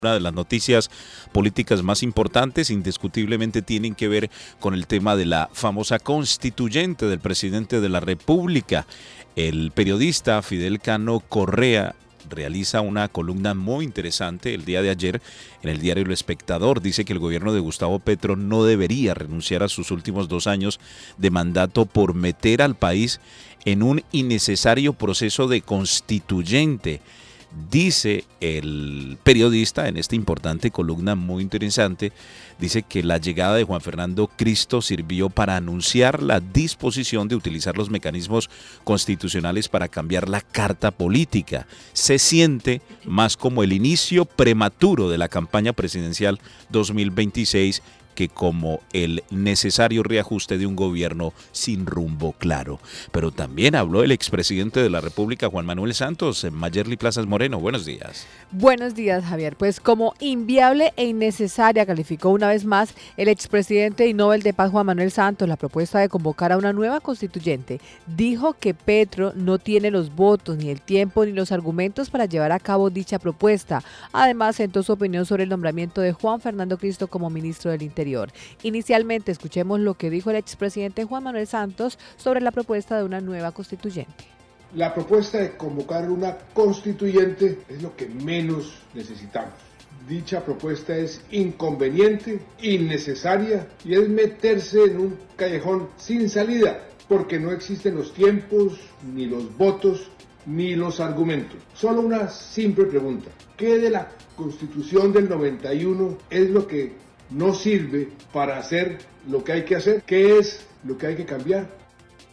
Una de las noticias políticas más importantes indiscutiblemente tienen que ver con el tema de la famosa constituyente del presidente de la República. El periodista Fidel Cano Correa realiza una columna muy interesante el día de ayer en el diario El Espectador. Dice que el gobierno de Gustavo Petro no debería renunciar a sus últimos 2 años de mandato por meter al país en un innecesario proceso de constituyente. Dice el periodista en esta importante columna muy interesante, dice que la llegada de Juan Fernando Cristo sirvió para anunciar la disposición de utilizar los mecanismos constitucionales para cambiar la carta política. Se siente más como el inicio prematuro de la campaña presidencial 2026 que como el necesario reajuste de un gobierno sin rumbo claro. Pero también habló el expresidente de la República, Juan Manuel Santos. Mayerly Plazas Moreno, buenos días. Buenos días, Javier. Pues como inviable e innecesaria calificó una vez más el expresidente y Nobel de Paz Juan Manuel Santos la propuesta de convocar a una nueva constituyente. Dijo que Petro no tiene los votos, ni el tiempo, ni los argumentos para llevar a cabo dicha propuesta. Además, sentó su opinión sobre el nombramiento de Juan Fernando Cristo como ministro del Interior. Inicialmente, escuchemos lo que dijo el expresidente Juan Manuel Santos sobre la propuesta de una nueva constituyente. La propuesta de convocar una constituyente es lo que menos necesitamos. Dicha propuesta es inconveniente, innecesaria y es meterse en un callejón sin salida, porque no existen los tiempos, ni los votos, ni los argumentos. Solo una simple pregunta: ¿qué de la Constitución del 91 es lo que no sirve para hacer lo que hay que hacer? ¿Qué es lo que hay que cambiar?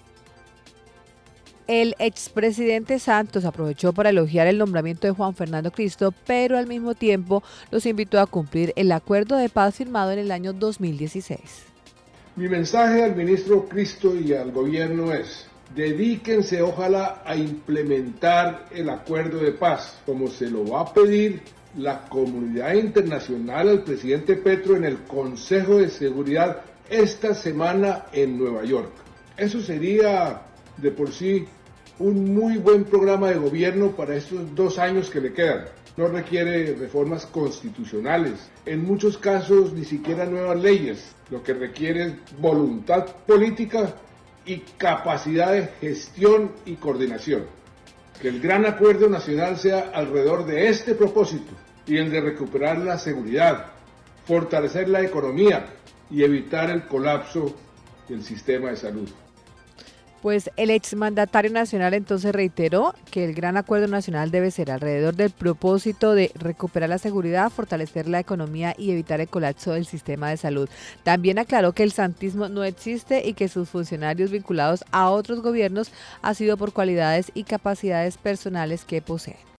El expresidente Santos aprovechó para elogiar el nombramiento de Juan Fernando Cristo, pero al mismo tiempo los invitó a cumplir el acuerdo de paz firmado en el año 2016. Mi mensaje al ministro Cristo y al gobierno es: dedíquense ojalá a implementar el acuerdo de paz, como se lo va a pedir la comunidad internacional al presidente Petro en el Consejo de Seguridad esta semana en Nueva York. Eso sería de por sí un muy buen programa de gobierno para estos 2 años que le quedan. No requiere reformas constitucionales, en muchos casos ni siquiera nuevas leyes. Lo que requiere es voluntad política y capacidad de gestión y coordinación. Que el gran acuerdo nacional sea alrededor de este propósito y el de recuperar la seguridad, fortalecer la economía y evitar el colapso del sistema de salud. Pues el exmandatario nacional entonces reiteró que el gran acuerdo nacional debe ser alrededor del propósito de recuperar la seguridad, fortalecer la economía y evitar el colapso del sistema de salud. También aclaró que el santismo no existe y que sus funcionarios vinculados a otros gobiernos ha sido por cualidades y capacidades personales que poseen.